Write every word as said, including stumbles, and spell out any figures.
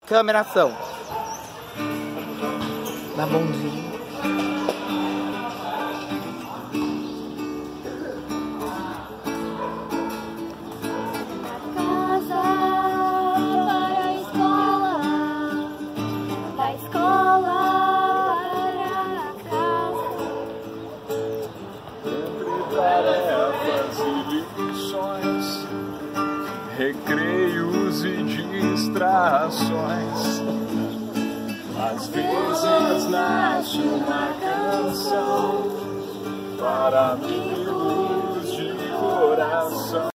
Câmera, ação. Dá bonzinho. Casa para a escola, da escola para a casa. Entre tarefas e lições, recreios e distrações, às vezes nasce uma canção para amigos de coração.